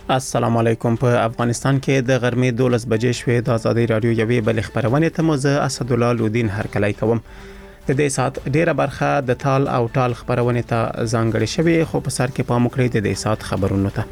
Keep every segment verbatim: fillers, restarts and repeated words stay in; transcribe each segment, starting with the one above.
السلام علیکم. په افغانستان کې د غرمې دولس بجې شوې د آزادۍ رادیو یوې بل خبرونه ته مو زه اسد الله لودین هرکلی کوم. د دې سات ډیره برخه د تال او ټال خبرونه ته ځانګړې شوې، خو په سر کې پام وکړئ د دې سات خبرونو ته.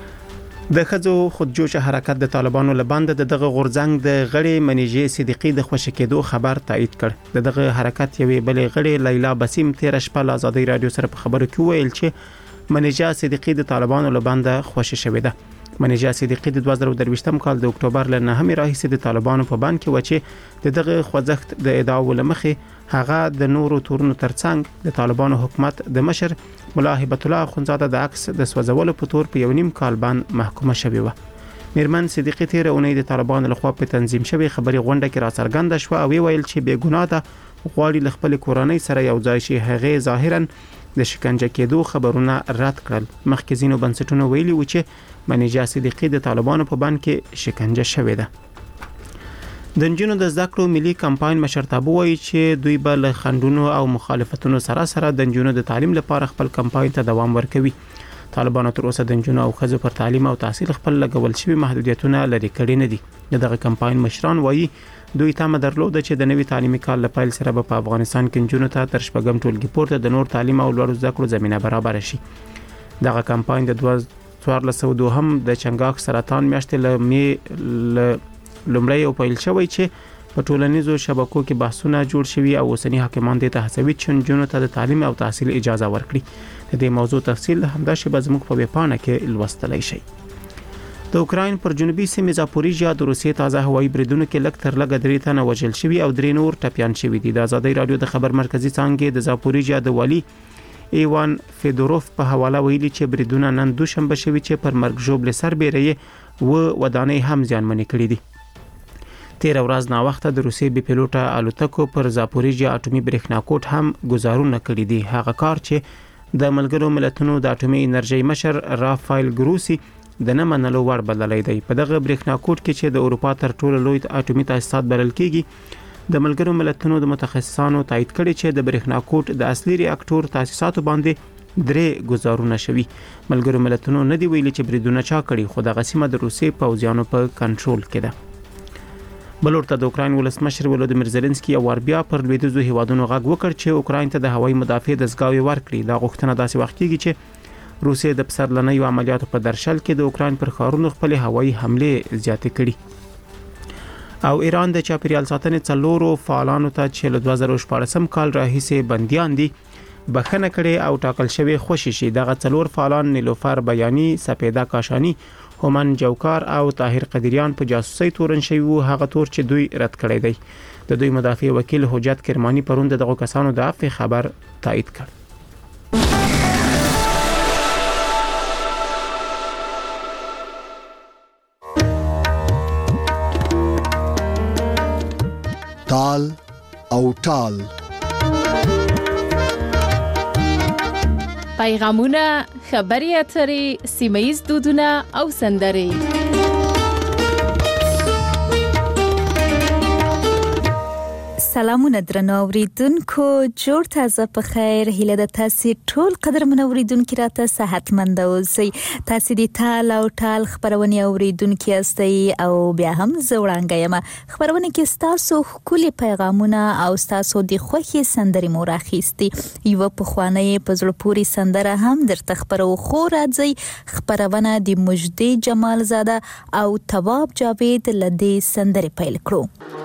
د خځو خودجوش حرکت د طالبانو لباند د دغه غورځنګ د غړي منیجې صدیقی د خوشی کېدو خبر تایید کړ. د دغه حرکت یوې بل غړي لیلا بسیم تیر شپه له آزادۍ رادیو سره په خبرو کې ویل چې منیجه صدیقی د طالبانو لباند خوشی شوې ده. منیجه صدیقی د دوه زره درویشتم کال د اکتوبر له نهمې راهیسې د طالبانو په بان کې و چې د دغه خوځښت د ادعاو لمخې هغه د نورو تورونو ترڅنګ د طالبانو حکومت د مشر ملا هبت الله اخونزاده د عکس د سوځولو په تور په یو نیم کال باندې محکومه شوې و. میرمن صدیقی تیر اونۍ د طالبانو لخوا په تنظیم شوی خبري غونډه کې راڅرګنده شو او ویل چې بې ګناه ده، غواړي له خپل کورنۍ سره یو ځای شي. هغه ظاهرا د شکنجه کېدو خبرونه رد کړل. مخکې ځینو بنسټونو ویلي و چې منیجه صدیقی د طالبانو په بان کې شکنجه شوې ده. د نجونو د زده کړو ملي کمپاین مشرتابه وایي چې دوی به له خنډونو او مخالفتونو سره سره د نجونو د تعلیم لپاره خپل کمپاین ته دوام ورکوي. طالبانو تر اوسه د نجونو او ښځو پر تعلیم او تحصیل خپل لګول شوی محدودیتونه لري کړي نه دي. دغه کمپاین مشران وایي دوی تمه درلوده چې د نوي تعلیمي کال لپاره سره په افغانستان کې نجونو ته تر شپږم ټولګي پورته د نور تعلیم او لوړ زده کړو زمينه برابر شي. دغه کمپاین د دوه زره دوه هم د چنګاښ سرطان میاشتې له می لومړی او پیل شوی چې په ټولنیزو شبکو کې بحثونه جوړ شوي او اوسنی حاکمان د تهڅوي چې نجونو ته د تعلیم او تحصیل اجازه ورکړي. د دې موضوع تفصیل همدا شی زموږ په ویبپاڼه کې لوستلای شئ. د اوکراین پر جنوبي سیمه زاپوریژیا د روسیې تازه هوایي بریدونو کې لږ تر لږه درې تنه وژل شوي او درې نور ټپيان شوي دي. د آزادۍ رادیو د خبر مرکزی څانګې د زاپوریژیا د والی ایوان فیدوروف په حواله ویلي چې بریدونه نن دوشنبه شوي چې پر مرګ ژوبل سربېره و ودانۍ هم ځانمنې کړې دي. تیر ورځ نا وخت د روسیې بي پيلوټه الوتکو پر زاپوریژیا اټومي برېښنا کوټ هم گزارونه کړی دي. هغه کار چې د ملګرو ملتونو د اټومي انرژي مشر رافایل ګروسی د نه منلو وړ بللی دی. په دغه برېښنا کوټ کې چې د اروپا تر ټولو لوی اټومي تاسیسات بلل کېږي، د ملګرو ملتونو د متخصصانو تایید کړي چې د برېښنا کوټ د اصلي ریاکټور تاسیساتو باندې درې گزارونه شوي. ملګرو ملتونو نه دی ویلي چې بریدونه چا کړي، خو د غسیمه د روسیې پوځیانو په کنټرول کې ده. بلورته د اوکراین ولسمشر ولودیمیر زيلنسکي او وربیا پر لویدیځو هیوادونو غږ وکړ چې اوکراین ته د هوایي مدافع دستګاوې ورکړي. دا غوښتنه داسې وخت کېږي چې روسیې د پسرلنیو عملیاتو په درشل کې د اوکراین پر ښارونو خپل هوایي حمله زیاتې کړي او ایران د چاپیریال ساتنې څلورو فعالانو ته چې له دوه زره شپاړسم کال راهیسې بنديان دي بخښنه کړي او ټاکل شوی خوشی شي. دغه څلور فعالان نیلوفر بیانی، سپیدا کاشانی، هومن جوکار او طاهر قدریان په جاسوسي تورن شوی وو، هغه تور چې دوی رد کړی دی. د دوی مدافع وکیل حجت کرمانی پروند دغه کسانو د عفو خبر تایید کړ. تال او ټال پیغامونه، خبري اترې، سیمه‌ییز دودونه او سندرې. سلامونه درنو اوریدونکو، جوړ تازه په خیر. هیله د تاسو ټول قدرمن اوریدونکو راته صحتمند اوسئ. تاسو د تال او ټال خبرونه اوریدونکو یاستئ او بیا هم زوړانګه یم. خبرونه کې تاسو خولي پیغامونه او تاسو د خوخي سندرې مو راخېستي. یو په خوانه په زړه پوری سندره هم درته خبرو خو راځي. خبرونه د مجدي جمال زاده او تواب جاوید لدی سندرې پیل کړو.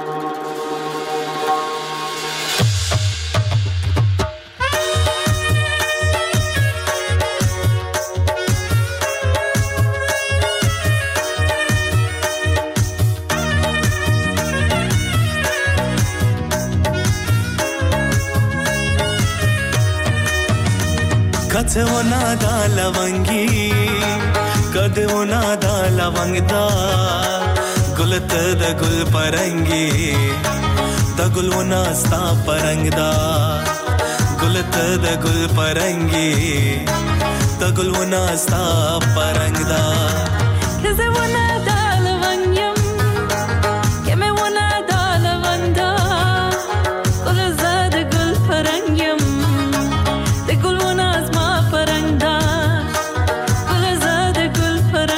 کته ونا دا لونگی کده ونا دا لونگ دا گلت دا گل پرنگی دا گل ونا ستا پرنگ دا گلت دا گل پرنگی دا گل ونا ستا پرنگ دا کده ونا دا لونگیم کمه ونا دا لونگ دا گل زاد گل پرنگیم دا گل ونا پرنگ دا گل زاد گل پرنگ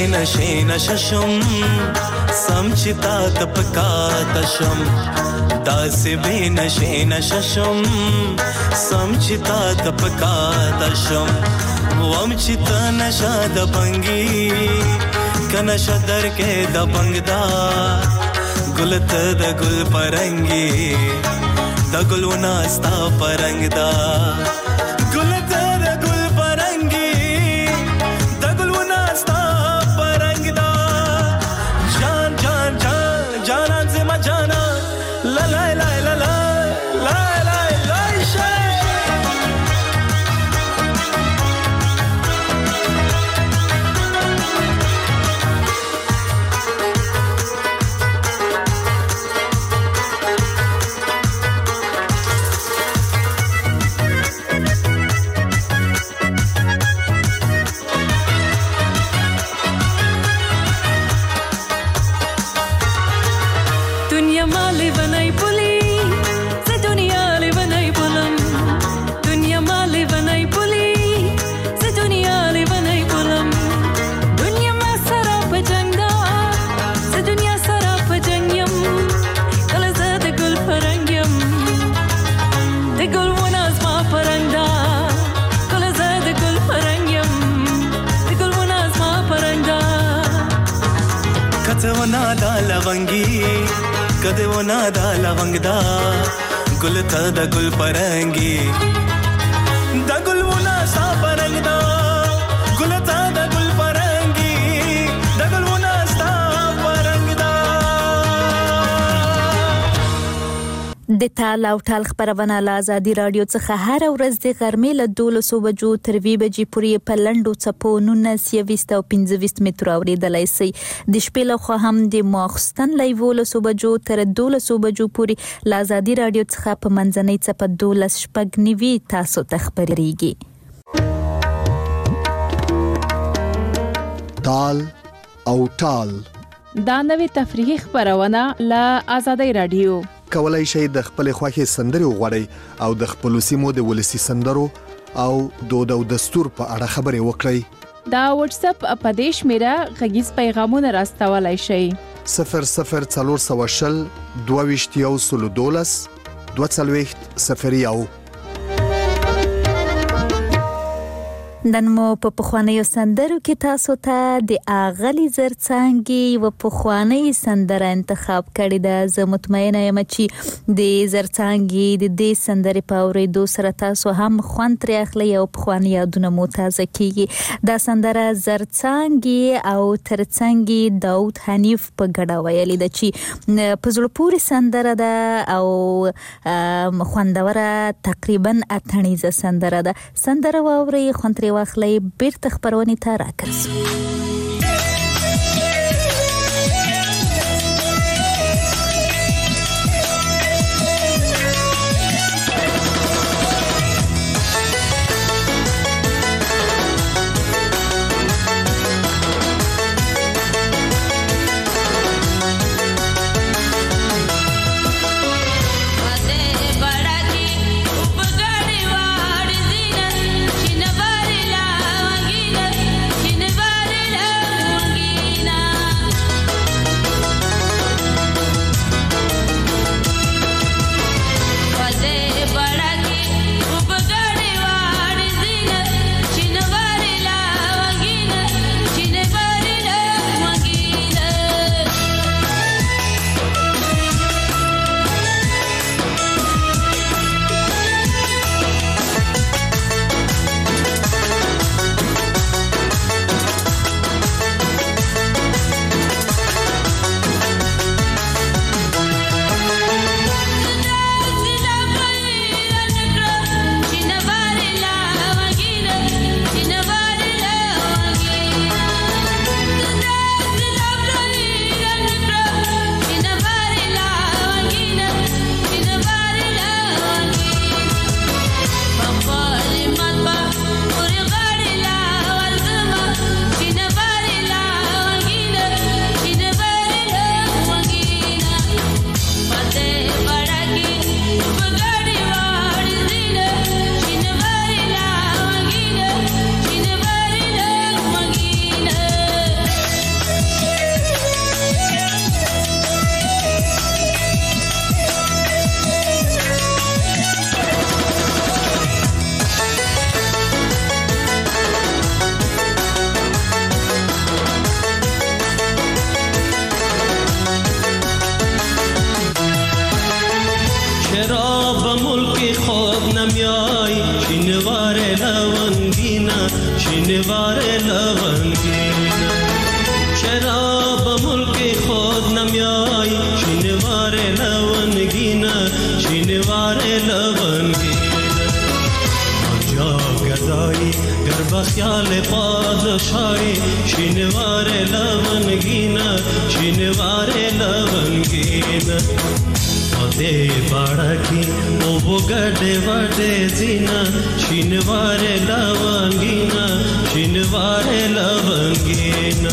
نشې نششم سمچتا تپکا تشم داسې به نشې نششم سمچتا تپکا تشم وم چتا نشا د بنګي کنه شدر کې د بنګدا ګلت د ګل پرنګي د ګلونا ستا پرنګدا ګلت د ګل پرنګي د ګلونا ستا پرنګدا جان جان جان جانان زما جانا لا لا لا لا لا لا لا لا شي कदे वो नादा लवंगदा गुल था द गुल परंगी द गुल वो ना सा परंगदा गुल था द गुल परंगी द गुल वो ना सा परंगदा د تال او ټال خبرونه له آزادي رادیو څخه هر ورځ د غرمې له دولسو بجو تر وی بجې پورې په لنډو څپو نولس یویست او پنځه ویشت متر اورېدلای شئ د شپې له خوا هم د ماخستن له یولسو بجو تر دولسو بجو پورې له آزادي رادیو څخه په منځنۍ څپه دولس شپږ نوي تاسو ته خبرېږي تال او ټال دا نوې تفریحي خبرونه له آزادي رادیو کولای شئ د خپل خوښي سندري وغوړئ او د خپل سیمو د ولسی سندرو او دود او دستور په اړه خبرې وکړئ دا واتس اپ په دیش میرا غږیز پیغامونه راستولای شئ صفر صفر څلور سوه شل دوه ویشت یو سلو دولس دوه څلوېښت صفر یو نن مو په پخوانیو سندرو کې تاسو ته د اغلی زرڅانګي و پخوانی سندره انتخاب کړی ده زه مطمئنه یم چې د زرڅانګي د دې سندرې په اورېدو سره تاسو هم خوند ترې اخلئ او پخوانی یادونه مو تازه کیږي دا سندره زرڅانګي او ترڅانګي داود حنیف په ګډه ویلې ده چې په زړه پورې سندره ده او خوندوره تقریبا اتڼیزه سندره ده سندره واورئ خوند ترې واخلئ بیرته خبرونې ته راګرځو Chin شینواره لونگینا شینواره لونگینا چرا به ملک خود نمیای شینواره لونگینا شینواره لونگینا آنجا گدایی گر بخیال پادشاهی شینواره لونگینا شینواره لونگینا دے باڑا کی او بگڑے وڑے زینا شینوارے لونگینا شینوارے لونگینا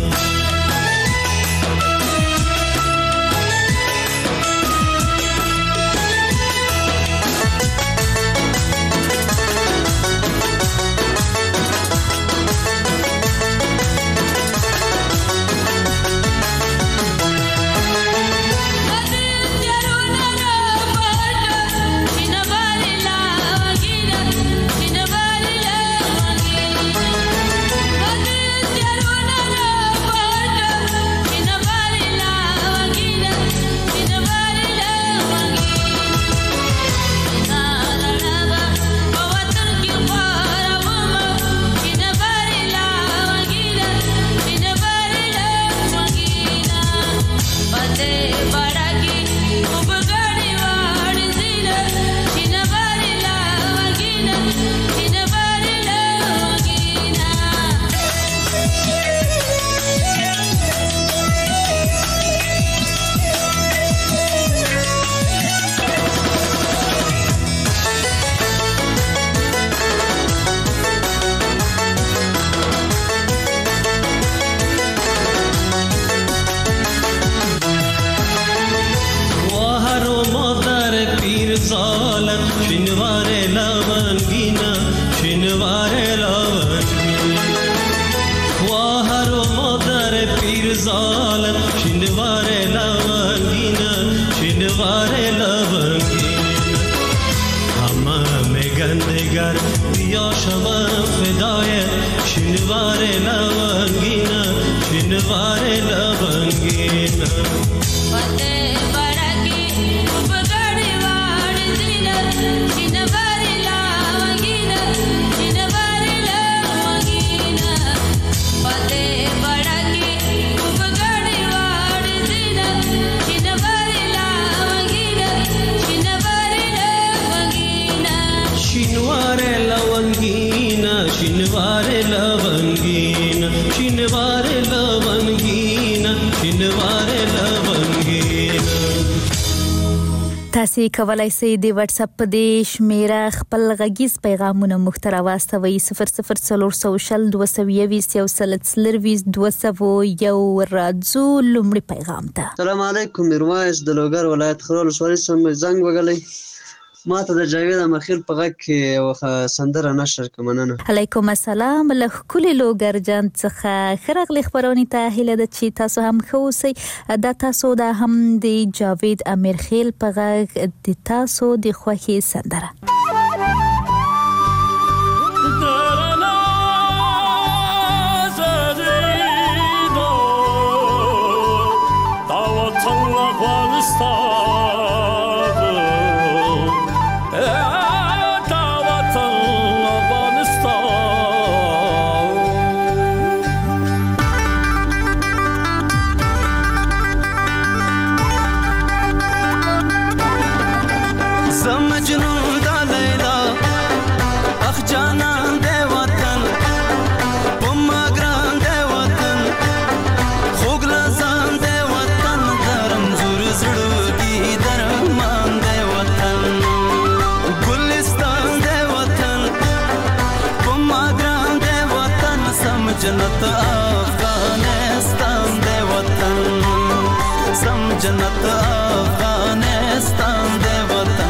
تاسو کولای شئ د واتس اپ په دې شمیره خپل غږیز پیغامونه مخ ته راوستوئ صفر صفر څلور سوه شل دوه سوه یویشت یو سل څلرویشت دوه سوه یو راځو لومړی پیغام ته. السلام علیکم میرویس د لوګر ولایت خرول ولسوالۍ څخه زنګ وګلی ما ته د جاوید مخیل په غږ کې یو سندره نشر کوم. مننه. علیکم السلام له ښکلي لوګر جان څخه ښه راغلئ خپرونې ته. هیله ده چې تاسو هم ښه اوسئ. دا تاسو دا هم د جاوید امیرخیل په غږ د تاسو د خوښې سندره. जन्नत अफगानिस्तान दे वतन सम जन्नत अफगानिस्तान दे वतन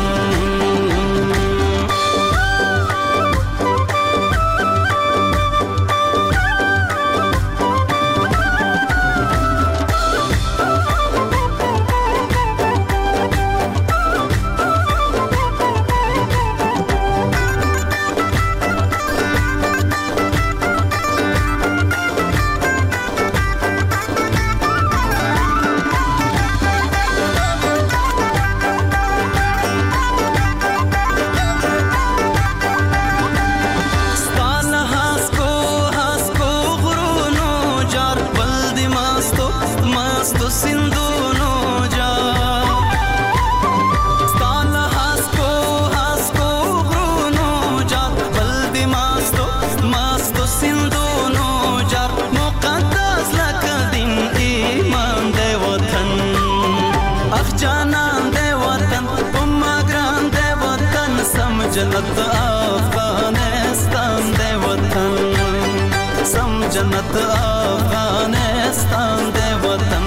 اخ جانان دے وطن پما ګران دے وطن سم جنت افغانستان دے وطن سم جنت افغانستان دے وطن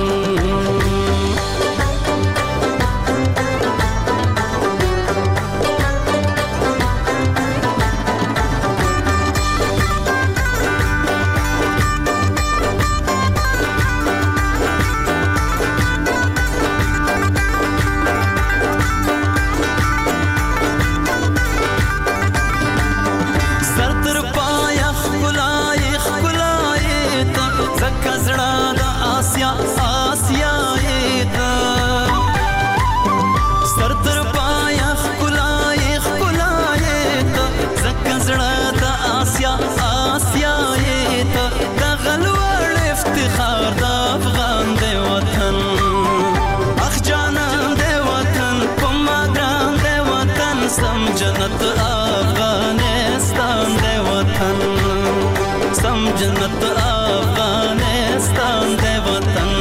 جنت افغانستان دے وطن سم جنت افغانستان دے وطن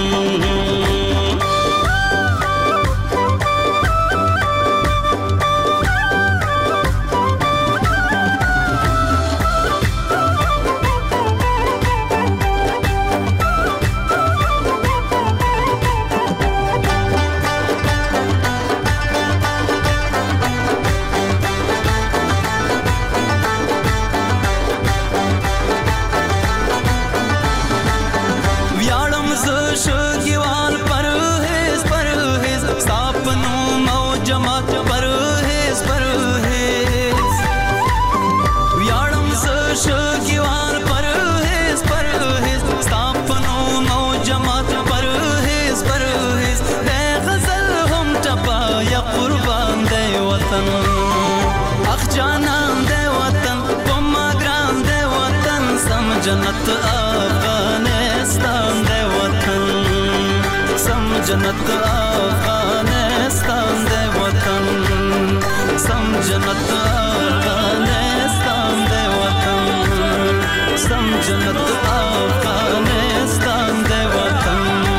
جنت افغانستان دے وطن سم جنت افغانستان دے وطن سم جنت افغانستان دے وطن سم جنت افغانستان دے وطن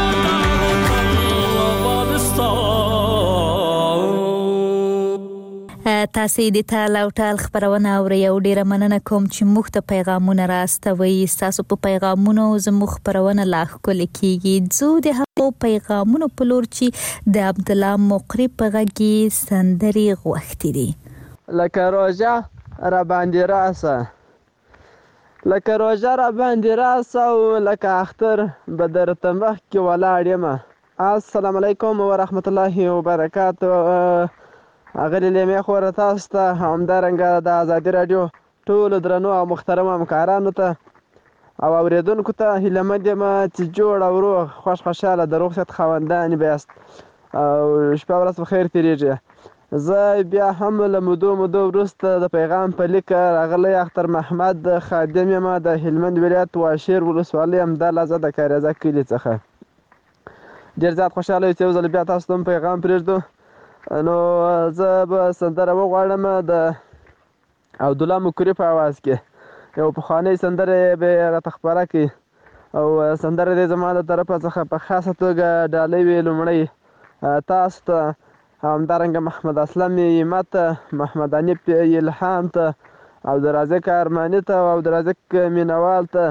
تاسې د تال او ټال خبرونه اورئ او ډیره مننه کوم چې موږ ته پیغامونه راستوي. ستاسو په پیغامونو زموږ خبرونه لا ښکلې کیږي. ځو د هغو پیغامونو په لور چې د عبدالله مقری په غږ کې سندرې غوښتې دي. لکه روژه را باندې راسه لکه روژه را باندې راسه او لکه اختر به درته مخکې ولاړ یم. السلام علیکم ورحمت الله وبرکاتو. اغلی لیمې خوره تاسو ته همدارنګه د ازادي راډیو ټولو درنو او محترمو همکارانو ته او اورېدونکو ته هیله مند یم چې جوړ او روغ خوش خوشحاله د روغ صحت خاوندان بیاست او شپه ورځ په خیر تېرېږي. زه بیا هم له مودو مودو وروسته د پیغام په لیک راغلی اختر محمد خادم یم د هلمند ولایت واشیر ولسوالۍ همدالازه د کاریزه کلي څخه. ډېر زیات خوشحاله یو چې یو ځل بیا تاسو ته هم پیغام پرېږدو. نو زه به سندره وغواړم د عبدالله مقری په اواز کې. یو پخوانۍ سندره به یې راته خپره کړي او سندره دې زما د طرفه څخه په خاصه توګه ډالۍ وي لومړی تاسو ته، همدارنګه محمد اسلم یمت ته، محمد انیف الهام ته، عبدالرازق ارماني ته او عبدالرازق مینوال ته،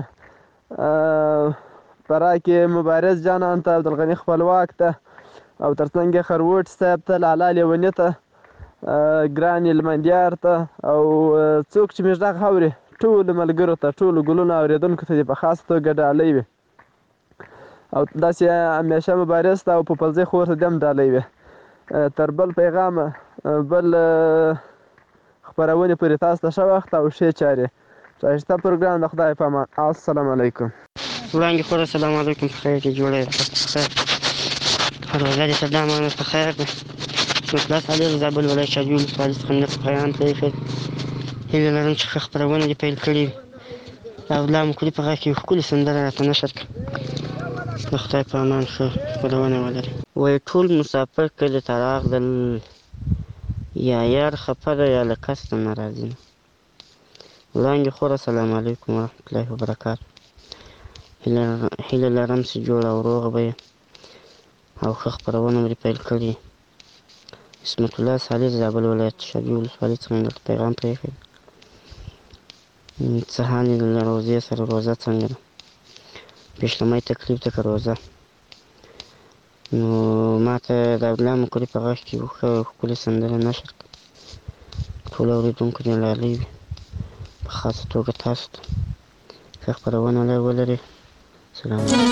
پراکې مبارز جانان ته، عبدالغني خپلواک ته او ترڅنګ یې خروټ صاحب ته، لالا لیوني ته، ګران هلمندیار ته او څوک چې موږ غږ اوري ټولو ملګرو ته، ټولو ګلونو اورېدونکو ته دې په خاصه توګه ډالۍ وي او داسې همیشه مبارز ته او په پلځۍ خور ته دې هم ډالۍ وي. تر بل پیغامه بل خپرونې پورې تاسو ته ښه وخت او ښې چارې. ښایسته پروګرام د خدای په امان. السلام علیکم. وړاندې خور السلام علیکم. په خیر کې جوړه یې خیر روژه دې صدا مانه په خیر ده. مخلص علي د زابل ولایت شاجوی ولسوالۍ څخه مرسته بیان کوي. هیله لرم چې ښه خپرونه دې پیل کړې وي. د عبدالله مقری په غږ کې یو ښکلې سندره راته نشر کړه. د خدای په امان ښه خپرونه ولري. وایي ټول مسافر کلي ته راغلل، یا یار خفه ده یا له کسته نه راځي. وړاندې خور السلام علیکم ورحمت الله وبرکاتو. هیله لرم چې جوړ او روغ به یې او ښه خپرونه مې پیل کړې. عصمت الله صالح د زابل ولایت شاجوی ولسوالۍ څخه مې درته پیغام پرېښی. څه حال یې له روژې سره، روژه څنګه ده؟ پیشلمی تکلیف ده که روژه؟ نو ما ته د عبدالله مقري په غږ کې یو ښه ښکلې سندره نشر کړه. ټولو اورېدونکو دې لالی وي، په خاصه توګه تاسو ته ښه خپرونه ولرئ. سلام علیکم.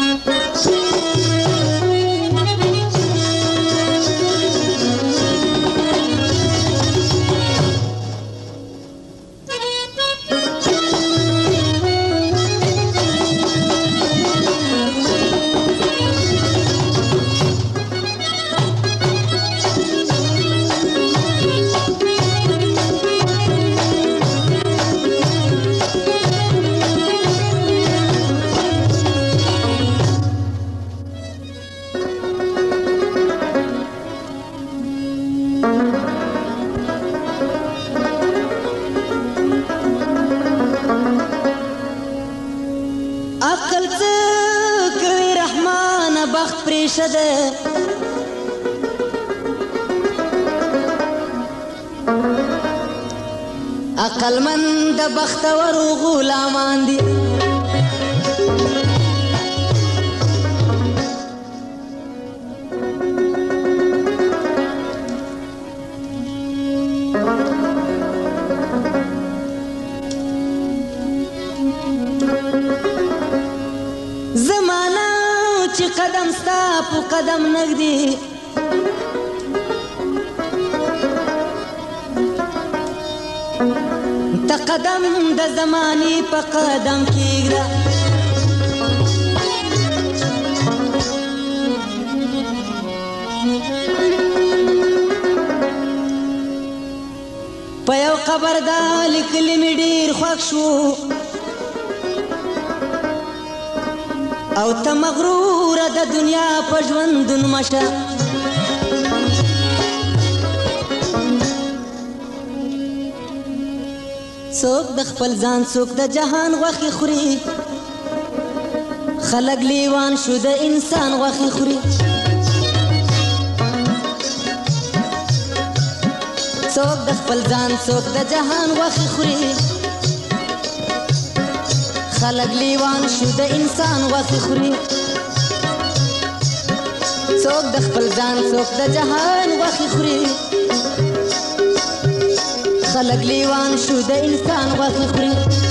عقلمند بختور غلامان دي، زمانہ چې قدم ستا په قدم نږدې، ته قدم د زمانې په قدم کېږده. په یو قبر دا لیکلي مې ډېر خوښ شو، او ته مغروره د دنیا په ژوندون مشه. څوک د خپل ځان څوک د جهان غوښې خوري، خلک لیوان شو د انسان غوښې خوري. څوک د خپل ځان څوک د جهان غوښې خوري، خلک لیوان شو د انسان غوښې خوري. څوک د خپل ځان څوک د جهان غوښې خوري، خلق لیوان شو د انسان غوښې خوري.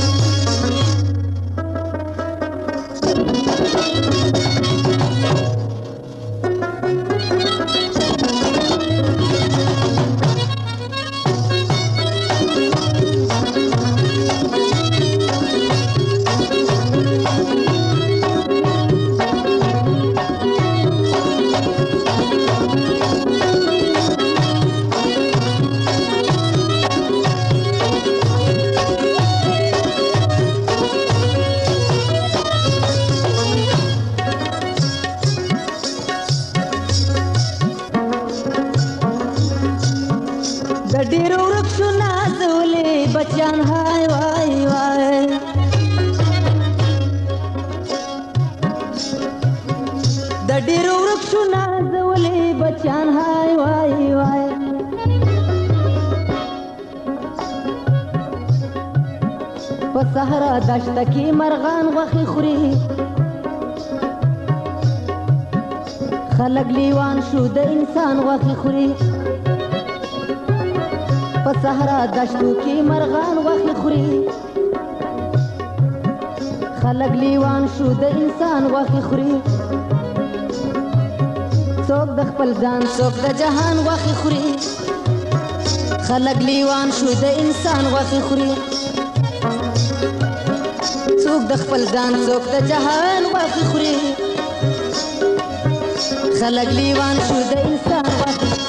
صحرا دشت کې مرغان غوښې خوري، خلک لیوان شو د انسان غوښې خوري. په صحرا دشتو کې مرغان غوښې خوري، خلک لیوان شو د انسان غوښې خوري. څوک د خپل ځان څوک د جهان غوښې خوري، خلک لیوان شو د انسان غوښې خوري. څوک د خپل ځان څوک د جهان غوښې خوري، خلک لیوان شو د انسان غوښې خوري.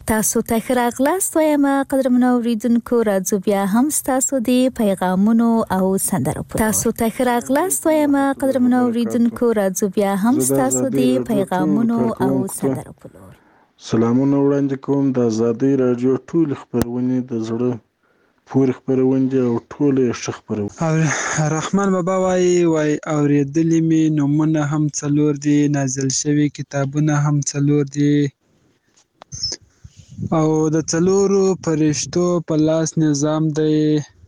تاسو ته ښه راغلاست وایم قدرمنو اوریدونکو. راځو بیا هم تاسو د پیغامونو او سندرو په تاسو ته ښه راغلاست وایم قدرمنو اوریدونکو. راځو بیا هم تاسو د پیغامونو او سندرو په لور. سلامونه وړاندې کوم. د آزادۍ رادیو ټول خبرونه د زړه پورې خبرونه او ټول ښه خبرونه. رحمان بابا وای وای اوریدلې می نومونه هم څلور دي، نازل شوی کتابونه هم څلور دي، او د څلورو فرشتو په لاس نظام دی،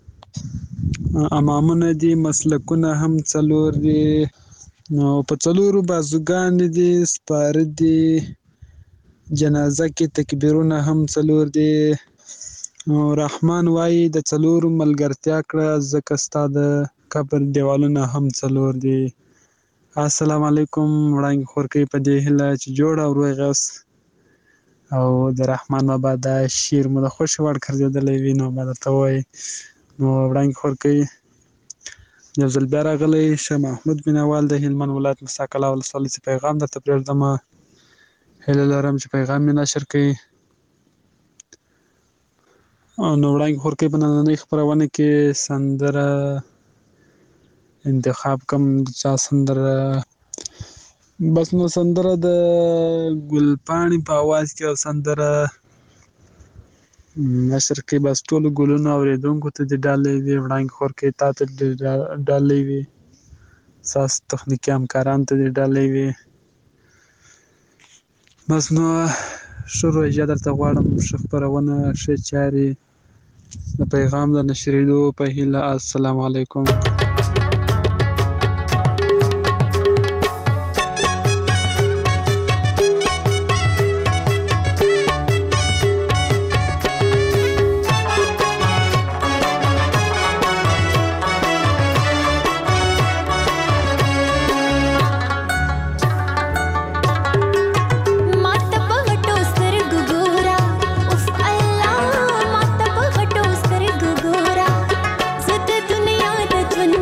امامونه دي، مسلکونه هم څلور دي، نو په څلورو بازوګان دي، سپاره دي، جنازه کې تکبیرونه هم څلور دي. رحمان وای د څلورو ملګرتیا کړه ځکه ستا د قبر دیوالونه هم څلور دي. السلام علیکم. وړاندې خورکۍ په دې هیله چې جوړ او روغ یاست او د رحمان بابا دا شعر مو د خوښې وړ ګرځېدلی وي نو ما درته ووایي. نو وړاندې خورکۍ یو ځل بیا راغلی. شاه محمود مینوال د هلمند ولایت موسی کلا ولسوالۍ څخه پیغام درته پرېږدمه. هیله لرم چې پیغام مې نشر کړي. نو وړاندې خورکۍ په نننۍ خپرونه کې سندره انتخاب کوم. د چا سندره؟ بس نو سندره د ګلپاڼې په اواز کې او سندره نشر کې بس ټولو ګلونو اورېدونکو ته دې ډالۍ وي. وړاندې خورکۍ تا ته دې ډالۍ وي، ستاسو تخنیکي همکارانو ته دې ډالۍ وي. بس نو ښه روژه درته غواړم، ښه خپرونه، ښه چارې، د پیغام د نشرېدو په هیله. السلام علیکم. दुनिया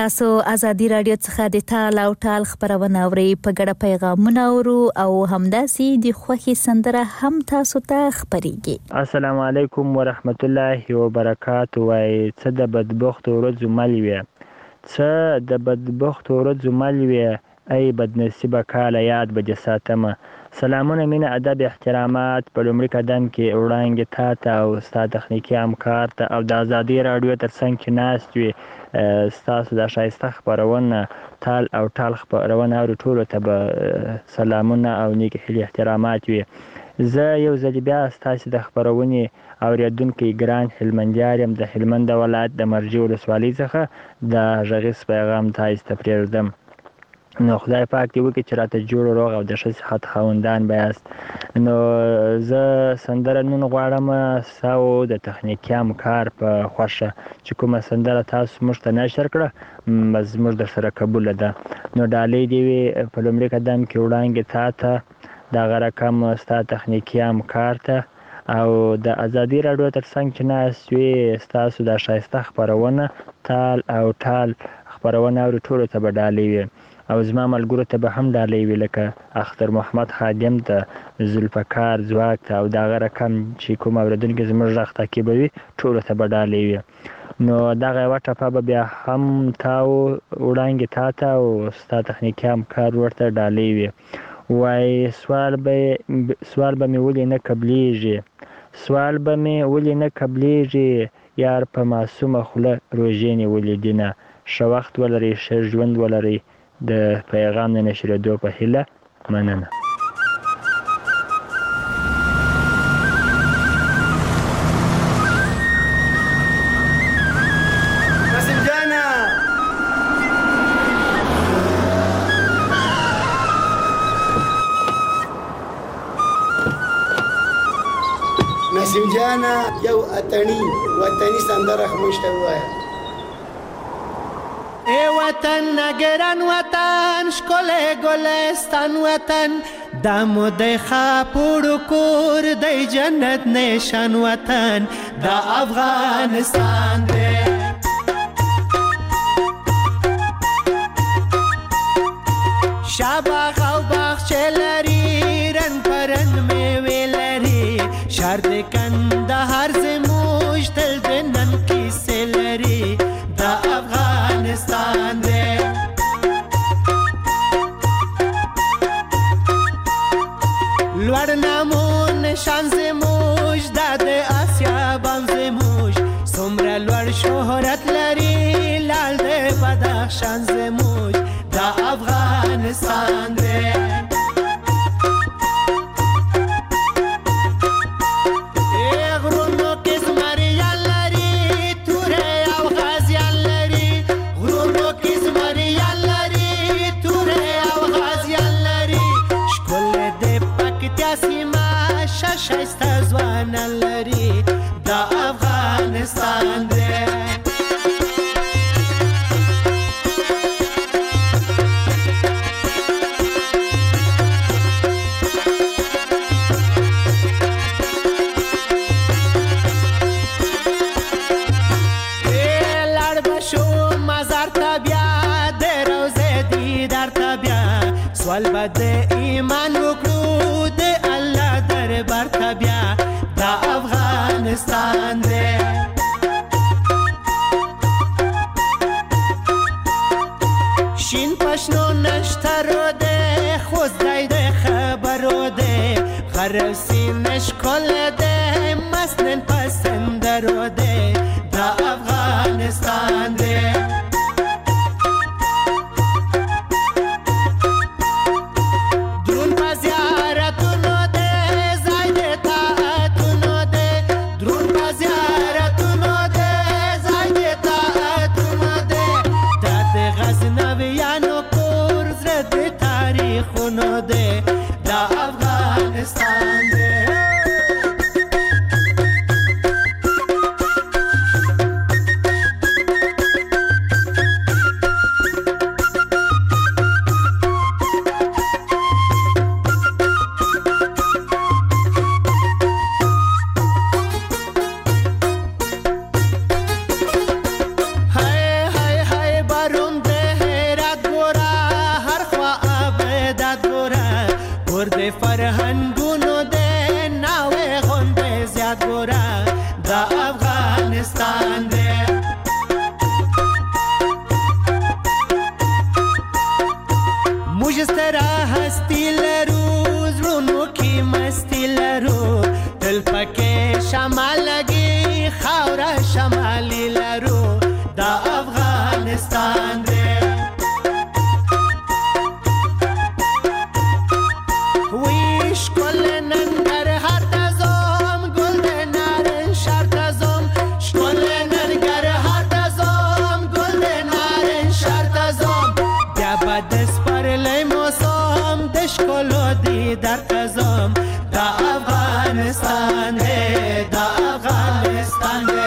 تاسو ازادي رادیو څخه د تال او ټال خبرونه اورئ په ګډه پیغامونه اورو او همداسې د خوښي سندره هم تاسو ته خبريږي. السلام علیکم ورحمت الله وبرکاتہ. وای څه د بدبخت ورځ ملوي څه د بدبخت ورځ ملوي ای بدنصیبه کاله یاد به جساتمه. سلامونه مینه ادب احترامات په لومړي قدم کې وړاندې تا ته او ستا تخنیکي همکار ته او د ازادي رادیو تر څنګ چې ناست وي ستاسو د ښایسته خپرونه تال او ټال خپرونه اوري ټولو ته به سلامونه او نیک هیلې احترامات وي. زه یو ځل بیا ستاسو د خپرونې اورېدونکی ګران هلمندیار یم د هلمند ولایت د مرجې ولسوالۍ څخه د غږیز پیغام تاسو ته پرېږدم. نو خدای پاک دې وکړي چې راته جوړ روغ او د ښه صحت خاوندان به یاست. نو زه سندره نن غواړم ستاسو د تخنیکي همکار په خوښه چې کومه سندره تاسو موږ ته نشر کړه زموږ درسره قبوله ده. نو ډالۍ دې وي په لومړي قدم کې وړاندې تا ته دغه رقم ستا تخنیکي همکار ته او د ازادي رادیو تر څنګ چې ناست وي ستاسو د ښایسته خپرونه تال او ټال خپرونه اوري ټولو ته به ډالۍ وي او زما ملګرو ته به هم ډالۍ وي لکه اختر محمد خادم ته ذوالفقار ځواک ته او دغه رقم چې کوم اورېدونکي زموږ غږ تعقیبوي ټولو ته به ډالۍ وي. نو دغه یوه ټپه به بیا هم تاو وړاندې تا ته او ستا تخنیکي همکار ورته ډالۍ وي. وای سوال به سوال به مې ولې نه قبلیږي سوال به مې ولې نه قبلیږي یار په معصومه خوله روژې نیولې دینه. ښه وخت ولرئ ښه ژوند ولرئ. د پیغام د نشرېدو په هیله مننه. نسیم جانا نسیم جانا یو اتنی وطنی سندره خموشته وایه. ای وطن نگران وطن شکل گلستان وطن دمو دی خاپور کور دی جنت نشان وطن دا افغانستان دی. شاباغ او باغچه لري رنگ پرنگ میوه لري شهر د کندهار زموږ تل د نن کیسې لري دا افغانستان دی. لوړ نامون شان زموږ دا د اسیا بام زموږ څومره لوړ شهرت لري لال د بدخشان زموږ دا افغانستان دی. شایسته ځوان لري دا افغانستان دی. لاړ به شو مزار ته بیا د روضې دیدار ته بیا سوال به د ایمان وکړو د الله دربار ته بیا دا افغانستان دی. شین پشنو نشترو دی خوزدای دی خبرو دی غرب سینش کل دی مسنن پسندرو دی دا افغانستان دی. واورې فرهنګونو دی ناوې غوندې زیات ګوره دا افغانستان دی موږ ستره هستي لرو زړونو کې مستي لرو تل پکې شمال لګي خاوره شمالي لرو دا افغانستان دی وی ښکل ننګرهار ته ځم ګل د نارنجشار ته ځم ښکل ننګرهار ته ځم ګل د نارنجشار ته ځم بیا به د سپرلی موسم د ښکلو دیدار ته ځم دا افغانستان دی دا افغانستان دی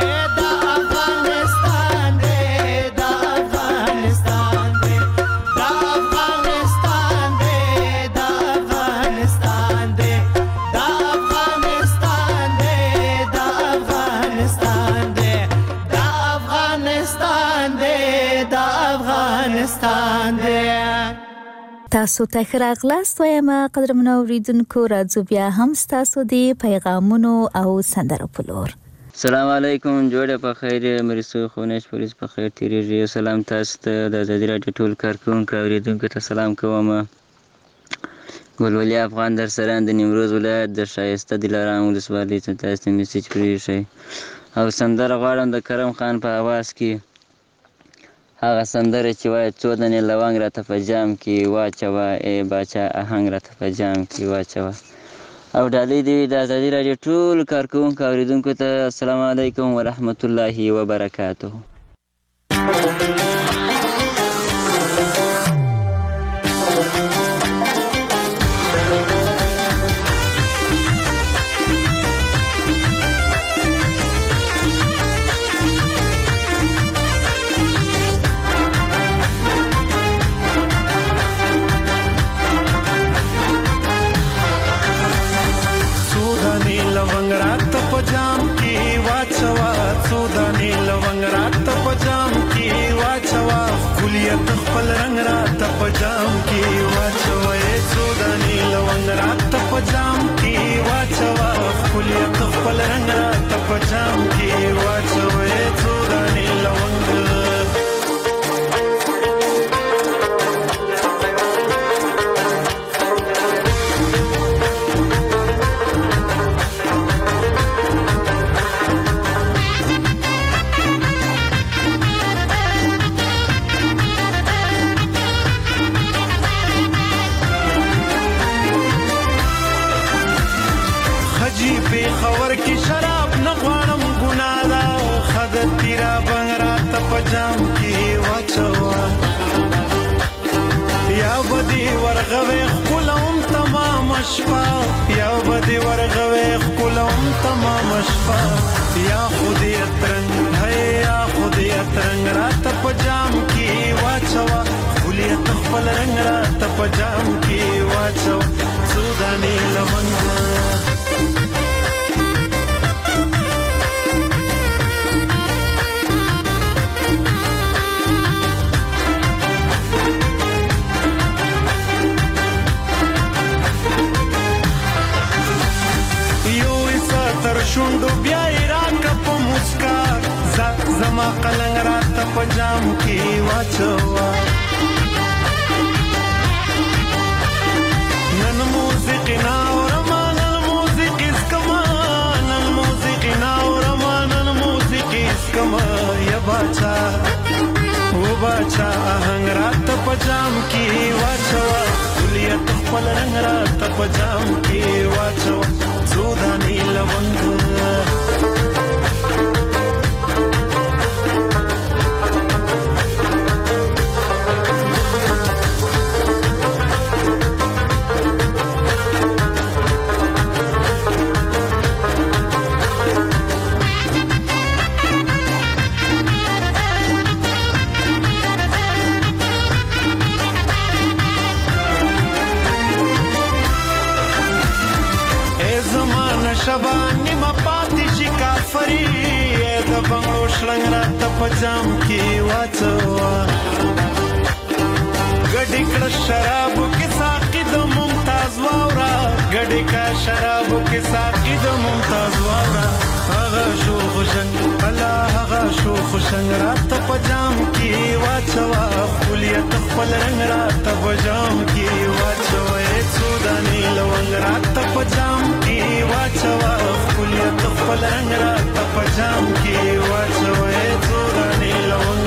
تاسو ته ښه راغلاست وایم قدرمنو اوریدونکو راځو بیا هم ستاسو د پیغامونو او سندرو په لور السلام علیکم جوړه په خیر مرسو خونش پولیس په خیر تیریږي سلام تاسو ته د آزادي راډیو ټول کارکونکو اوریدونکو ته سلام کوم ګلولي افغان در سره د نیمروز ولایت د شایسته دلارام ولسوالۍ څخه تاسو میسج کړی شئ او سندره غواړم د کرم خان په आवाज کې هغه سندره چې وایي څو دانې لونګ راته په جام کې واچوه ای باچا آهنګ راته په جام کې واچوه او ډالۍ دې وي د ازادي راډیو ټول کارکوونکو اورېدونکو ته السلام علیکم ورحمت الله وبرکاته پجام کی واچوا سودانی لونګ رات پجام کی واچوا کلیت خپل رنگ رات پجام کی واچوا سودانی لونګ رات پجام کی واچوا کلیت خپل رنگ رات پجام کی واچوا سودانی لونګ خبر کی شراب نغوانم ګنالا خد تیرا بنگرات پجام کی واچوا یا بدی ورغوي خلوم تمام شپا یا بدی ورغوي خلوم تمام شپا یا خودی ترنګ ہے یا خودی ترنګ رات پجام کی واچوا خلیت خپل رنگ رات پجام کی واچوا سودانی لمنګ شوندو بیا ایران کا په مسکا زما قلنګ رات په جام کې واچوا نن موسیقي نا اورما نن موسیقي اسکما نن موسیقي نا اورما نن موسیقي اسکما یا باچا و باچا آهنګ رات په جام کې واچوا کلیت خپل رنگ رات په جام کې واچوا سودانی لونګ شبانی ما پاتې شي کافری د بنگلو شلنګ رات په جام کې واچوا ګډ کړه شراب کې ساقي د ممتاز وا کا شرابو کې ساقي د ممتاز والا هغه شو خوشنګ الله هغه شو خوشنګ رات په جام کې واچوا خپلیت خپل رنگ رات په جام کې واچوا سوداني لونګ رات په جام کې واچوا خپلیت خپل رنگ رات په جام کې واچوا سوداني لونګ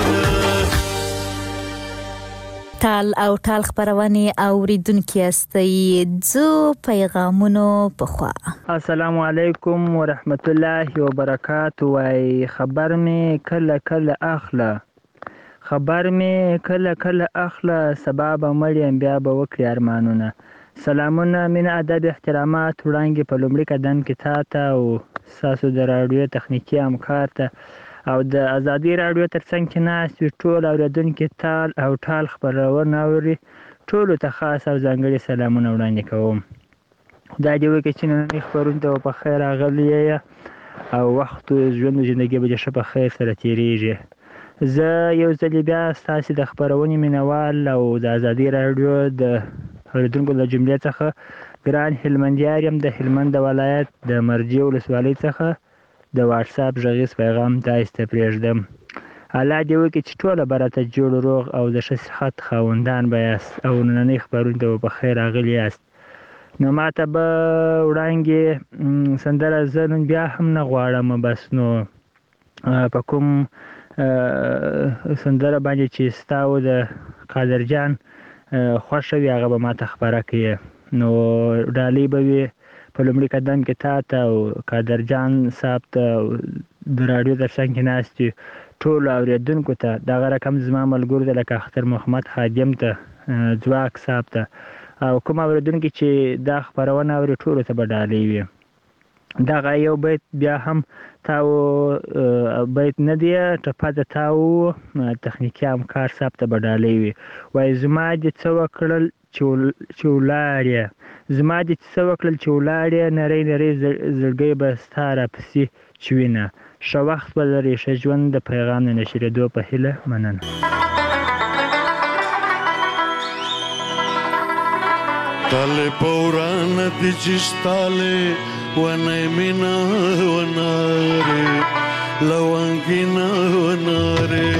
ټال او ټال خبرونه اوریدونکو استي زو پیغامونو په خوا. السلام علیکم ورحمت الله وبرکاته. وای خبر می کله کله اخله خبر می کله کله اخله سبب مریم بیا به وکړي ارمانونه. سلامونه من ادب احترامات وړاندې په لومړي قدم کې تا ته او ساسو د رادیو تخنیکی همکار ته او د ازادي رادیو ترڅنګ کې ناست ټول اوریدونکو ټال او ټال خبرونه اوري ټول ته خاص او ځانګړي سلامونه وړاندې کوم. خدای دې وکړي چې نن خبرونه ته په خیر راغلی او وخت ژوند ژوندۍ به ښه په خیر سره تیریږي. زه یو ځل بیا ستاسو د خبرونې مینوال او د ازادي رادیو د اوریدونکو له جملې څخه ګران هلمندیار یم د هلمند ولایت د مرجې ولسوالۍ څخه د واتس اپ غږیز پیغام تاسو ته پرېږدم. الله دې وکړي چې ټول برته جوړ روغ او د ښه صحت خاوندان به یاست او نننۍ خبرونه ته په خیر راغلي یاست. نو ماته به وړاندې سندره زه نن بیا هم نه غواړم بس نو په کوم سندره باندې چې ستا او د قادر جان خوښه وي هغه به ماته خبره کړي. نو ډالۍ به وي په لومړي قدم کې تا ته او قادر جان صاحب ته د راډیو ترڅنګ کې ناست ټولو اورېدونکو ته دغه رقم زما ملګرو ته لکه اختر محمد خادم ته ځواک صاحب ته او کوم اورېدونکي چې دا خپرونه اوري ټولو ته به ډالۍ وي. دغه یو بیت بیا هم تاو بیت نه دی ټپه د تاو تخنیکي همکار صاحب ته به ډالۍ وي. وایي زما دې څه وکړل چې ولاړې زما دې څه وکړل چې ولاړې نری نری زړګی به ستا راپسې چوینه. ښه وخت به لرې ښه ژوند د پیغام د نشرېدو په هیله. مننه. تاله پوران دي چې ستاله ونه مینا وناره لونګینا وناره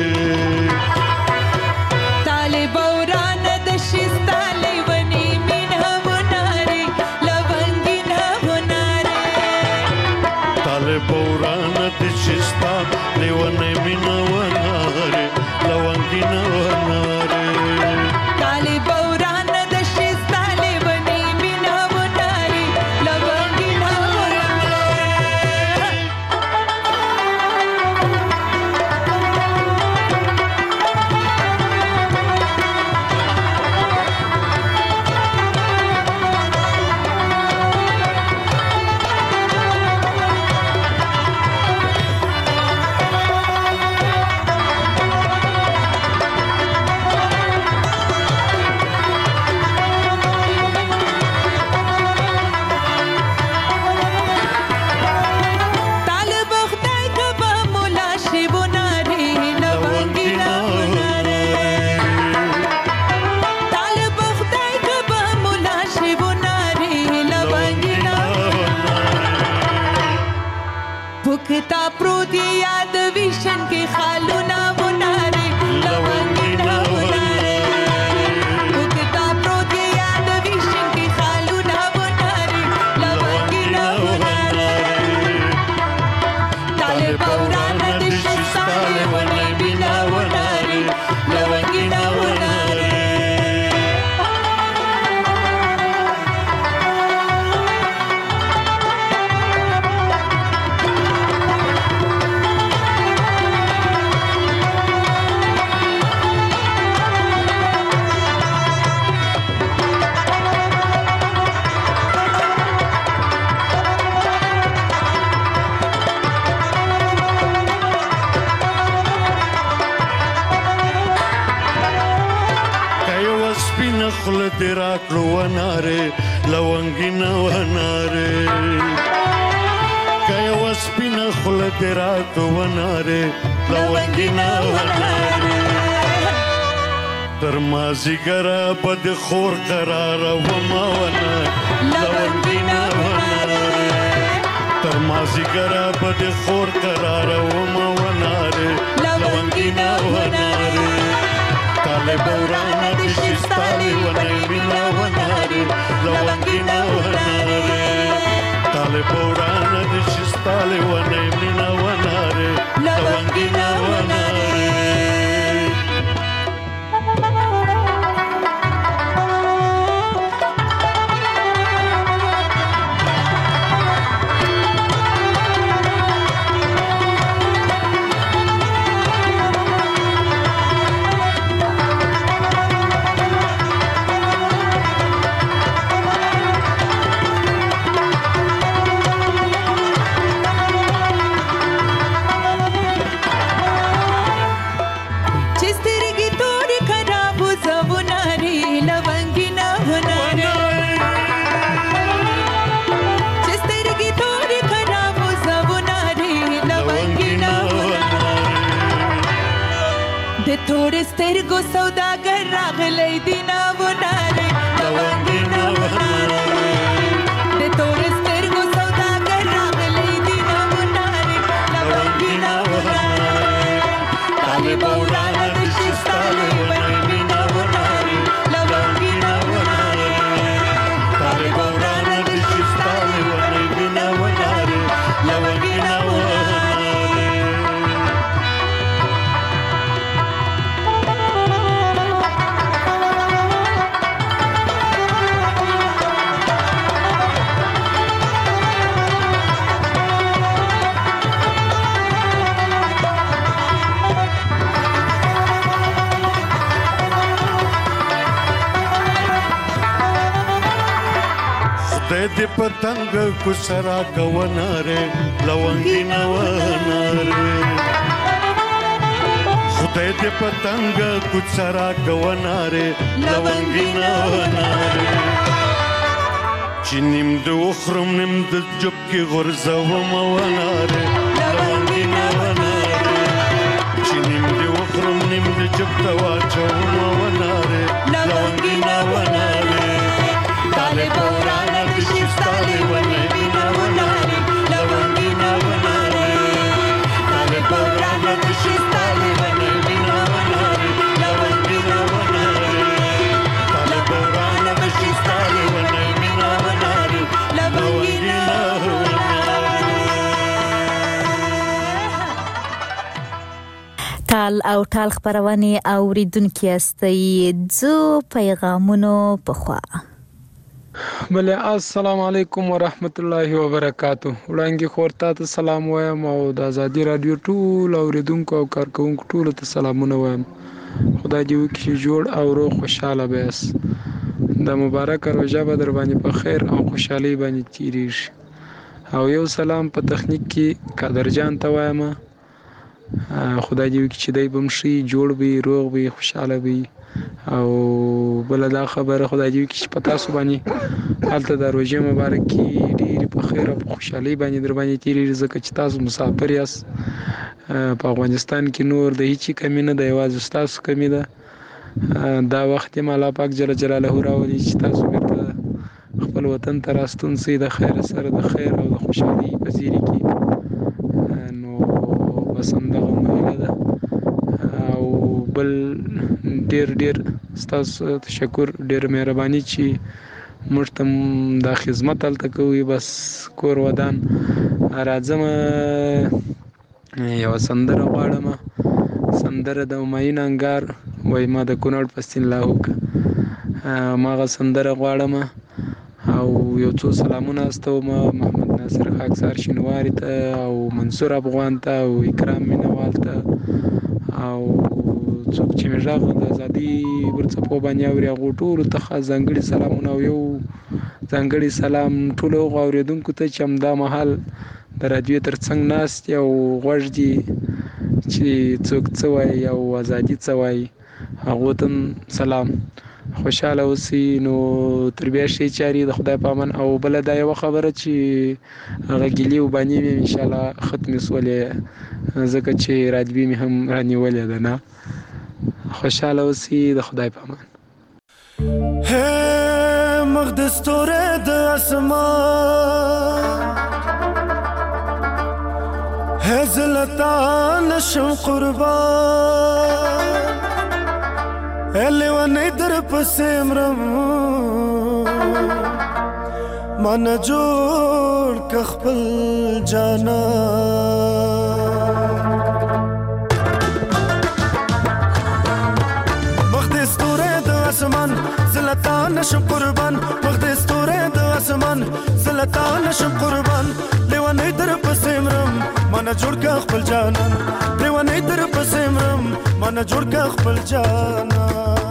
تاله پوران د شستاله ونه مینا وناره لونګینا وناره تاله پوران دي چې ستاله ونه مینا وناره لونګینا وناره تاله پوران تا پروت یاد ویشن کې خالونه وناره لونګینا وناره تا پروت یاد ویشن کې خالونه وناره لونګینا وناره طالب اوران د شستاله ونه مینا وناره لونګینا وناره خل دې راکړو وناره لونګینا وناره که یوه سپینه خوله دې راکړو وناره لونګینا وناره تر مازدیګره به د خور قراره ومه ونه لونګینا ملګرا به د خور قراره ومه ونارې لونګینه ونارې طالب ورانه د شي ستا لیونۍ مینه ونارې لونګینه ونارې طالب ورانه د شي ستا لیونۍ مینه ونارې لونګینه ونارې थोड़े سترګو سوداګر راغلی دینا وناره لونګینا وناره د تورې سترګو سوداګر راغلی دینا وناره لونګینا وناره طالب ورانه د شستاله ونای دینا وناره لونګینا وناره طالب ورانه د شستاله ونای دینا وناره لونګینا وناره د پتنګ کو سرا کووناره لونګینا وناره خدای دې پتنګ کو سرا کووناره لونګینا وناره چنیم د وخرم نیم د جب کې غرزه و موناره لونګینا وناره چنیم د وخرم نیم د جب ته واچو موناره لونګینا وناره طالب ورانه شستاله ونه بنا وناره لونګینا وناره طالب ورانه شستاله ونه بنا وناره لونګینا وناره طالب ورانه شستاله ونه بنا وناره لونګینا ټال او ټال خبرونه اوریدونکو استي ځو پیغامونو په خوا بله السلام علیکم ورحمت الله وبرکاتہ وړاندې خورته ته سلام وایم او د ازادي رادیو ټول اوریدونکو او کارکونکو ټول ته سلامونه وایم خدای دې وکړي جوړ او روغ خوشاله بیاس د مبارک روزه به در باندې په خیر او خوشحالي باندې تیریږي او یو سلام په تخنیک کې قدرجان ته وایم خدای دې وکړي چې دای بمشي جوړ وي روغ وي خوشاله وي او بل دا خبره خدای دې وکړي چې په تاسو باندې حالت د روزه مبارکي ډېری په خیر او خوشحالي باندې در باندې تیریږي ځکه چې تاسو مسافر یاست په افغانستان کې نور د هیڅ کمی نه د یوازې تاسو کمی ده دا وخت یې الله پاک جل جلاله راولي چې تاسو بیرته خپل وطن ته راستون سي د خیر سره د خیر او د خوشحالي په زیری کې نو بس همدغه مهاله ده او بل ډیر ډیر ستاسو تشکر ډیر مهرباني چې موږ ته د خدمت تلته کوي بس کور ودان راځم یو سندره غواړم سندره د ماین انګار وای ما د کونړ پستین لاهوک ماغه سندره غواړم او یو څو سلامونه استوم محمد ناصر خاکسار شینواری ته او منصور افغان ته او اکرام مینوال ته او څوک چې مې د ازادي ورڅپو باندې اوري هغو ټولو ته خاص ځانګړي سلامونه او یو ځانګړي سلام ټولو هغو اورېدونکو ته چې همدا مهال د رادیو تر څنګ ناست او غوږ دي چې څوک څه وایي او ازادي څه وایي هغو ته سلام خوشاله اوسئ نو تر بیا ښې چارې د خدای په امان او بله دا یوه خبره چې هغه ګیلې وبانې مې انشاءالله ختمې سولې ځکه چې رادیوي مې هم رانیولې ده نه خوشاله اوسئ د خدای په امان هی مخ د ستوري د اسمان هزلتا نشم قربان الی ونی در پسیمرم من جوړ ک خپل جانا مخد ستوره د اسمان زلتا نشم قربان مخد ستوره د اسمان زلتا نشم قربان لیوانی در پسیمرم من جوړ ک خپل جانا لیوانی در پسیمرم من جوړ ک خپل جانا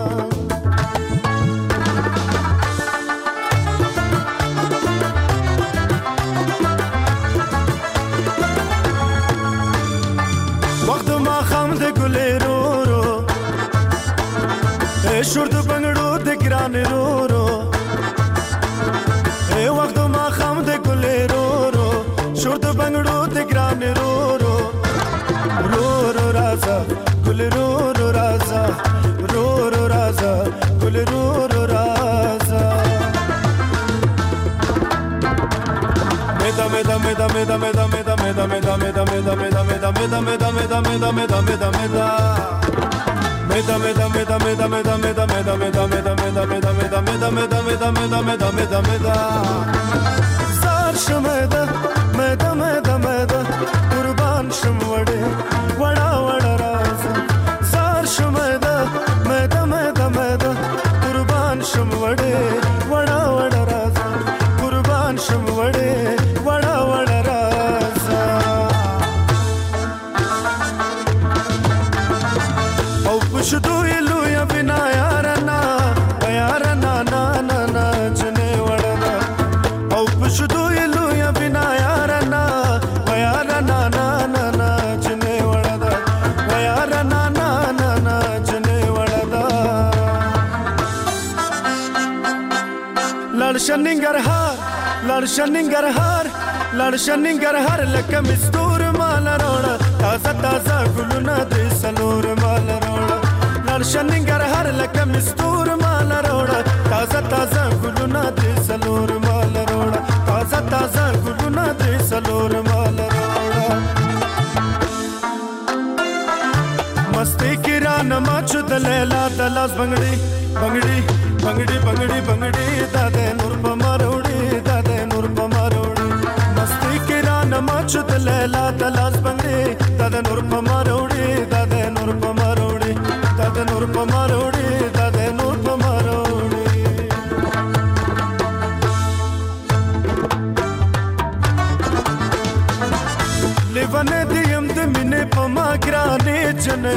شور د بنگړو د ګران رو رو اے وخت ما خام د ګلې رو رو شور د بنگړو د ګران رو رو رو رو رازا ګل رو رو رازا رو رو رازا ګل رو رو رازا مدا مدا مدا مدا مدا مدا مدا مدا مدا مدا مدا مدا مدا مدا مدا مدا مدا مدا مدا Meda meda meda meda meda meda meda meda meda meda meda meda meda meda meda meda meda meda meda Zar shmeda meda meda meda Qurban shmwade wada wada raza Zar shmeda meda meda meda Qurban shmwade wada wada raza Qurban shmwade wada wada raza شدو یلو یا بنا یارنا یارنا نا نا نا جنے وڑنا او شدو یلو یا بنا یارنا یارنا نا نا نا جنے وڑنا یارنا نا نا نا جنے وڑنا لړشننګر هار لړشننګر هار لړشننګر هار لکه مستور مال روړه تازه تازه ګلونه دې سلور مال روړه لړشننګر هر لکه مستور مال روړه تازه تازه ګلونه دې سلور مال روړه تازه تازه ګلونه دې سلور مال روړه مستی کې را نماچو د لیلا د لاس بنگړي بنگړي بنگړي بنگړي بنگړي دا د نور په ماروړي دا د نور په ماروړي مستی کې را نماچو د لیلا د لاس بنگړي دا د نور په ماروړي دا د نور په ماروړي دا د نور په ماروړي دا د نور په ماروړي لیوانه دیم د مینې په ما ګرانې جنې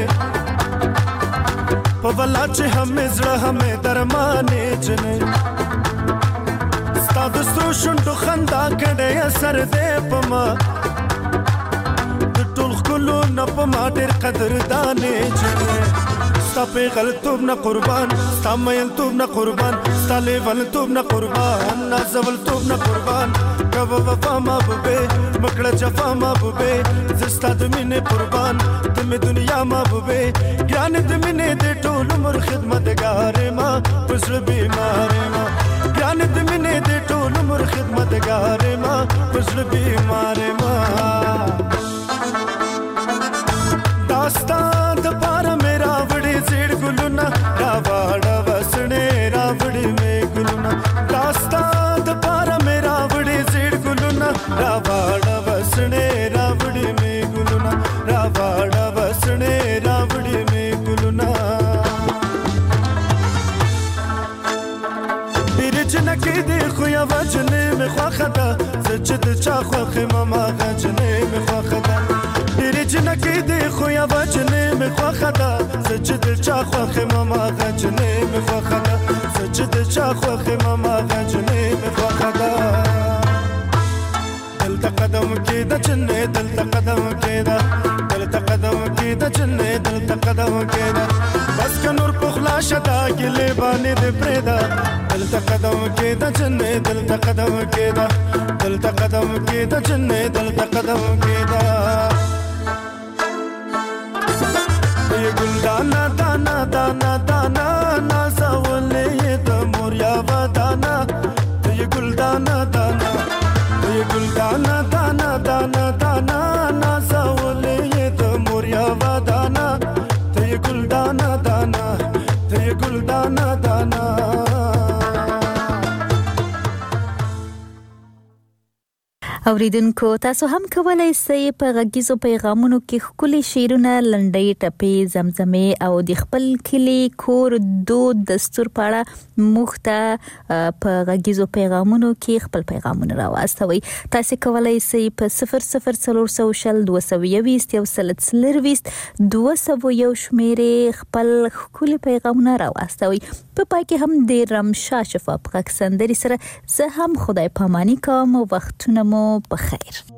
په ولا چې همې زړه همې درمانې جنې ستا د سترو شونډو خندا کړې اثر دې په ما د ټول ښکلو نه په ما ډېر قدردانې جنې ستا پیغلتوب نه قربان ستا میلتوب نه قربان ستا لیونتوب نه قربان نازولتوب نه قربان کوه وفا محبوبې مکړه جفا محبوبې زه ستا د مینې قربان ته مې دنیا محبوبې ګرانې د مینې د ټول عمر خدمتګار ما په زړه بیمار ما ګرانې د مینې د ټول عمر خدمتګار ما په زړه بیمار ما داستان د پاره مې راوړې زیړ ګلونه راواړه وسړې راوړې مې ګلونه داستان د پاره مې راوړې زیړ ګلونه راواړه وسړې راوړې مې ګلونه راواړه وسړې راوړې مې ګلونه ډېرې جنکې دې خو یوه جنې مې خوښه ده زه چې د چا خوښ یم هماغه جنې مې خوښه ده ډېرې جنکې دې خو یوه جنې مې خوښه ده زه چې د چا خوښ یم هماغه جنې مې خوښه ده زه چې د چا خوښ یم هماغه جنې مې خوښه ده دلته قدم کېده جنې دلته قدم کېده دلته قدم کېده جنې دلته قدم کېده بس که نور پخلا شده ګلې باندې دې پرېږده دلته قدم کېده جنې دلته قدم کېده دلته قدم کېده جنې دلته قدم کېده ये गुलदाना दाना दाना दाना नाज़ावले ये दमोरिया दाना ये गुलदाना दाना ये गुलदाना दाना दाना दाना नाज़ावले اوریدونکو تاسو هم کولای شئ په غږیزو پیغامونو کې خپل شعرونه لنډۍ ټپې زمزمې او د خپل کلی کور دود دستور په اړه مخته په غږیزو پیغامونو کې خپل پیغامونه راوستوي. تاسو کولای شئ په صفر صفر څلور سوشل دوه سوه یوویشت یو سل څلرویشت دوه سوه یو شمیرې خپل خپل پیغامونه راوستوي. په پای کې هم د رمشا شفاف غږ سندرې سره زه هم خدای پاماني کوم. وختونه مو بخیر.